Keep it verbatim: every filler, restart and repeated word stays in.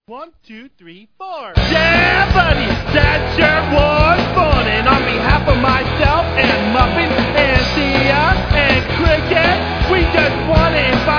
One, two, three, four. Yeah, buddy, that sure was fun. And on behalf of myself and Muffin and Tia and Cricket, we just want to invite